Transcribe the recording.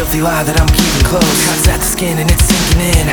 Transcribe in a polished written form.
filthy lie that I'm keeping close. Cuts at the skin and it's sinking in.